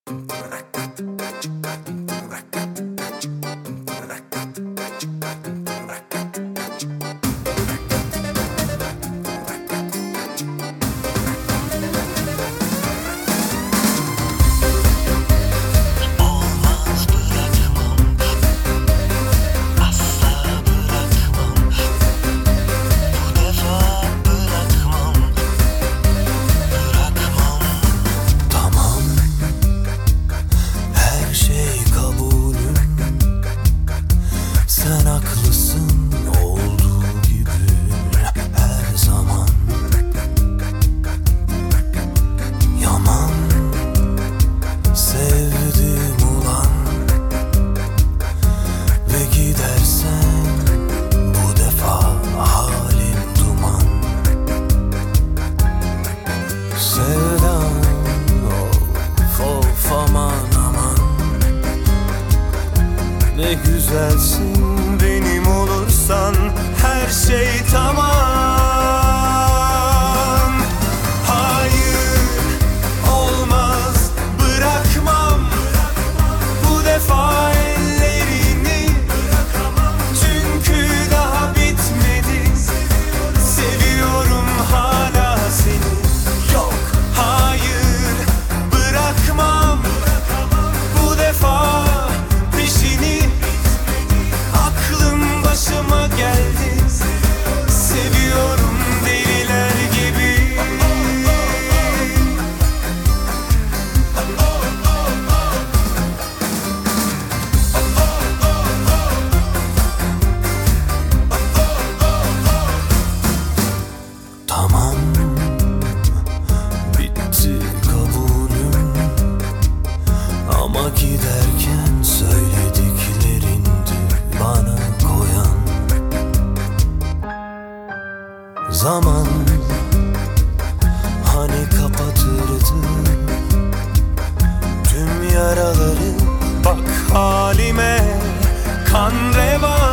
Sen haklısın olduğu gibi her zaman. Yaman sevdim ulan ve gidersen bu defa halim duman. Sevdam of aman aman, ne güzelsin benim olursan, her şey tamam. Hayır olmaz, bırakmam bu defa ellerini, çünkü daha bitmedi. Seviyorum hala seni. Yok hayır, bırakmam bu defa peşini. Aklım başıma geldi, seviyorum deliler gibi. Tamam, bitti kabulüm, ama giderken söylediklerindi bana koyan. Zaman hani kapatırdı tüm yaraları. Bak halime, kan revan.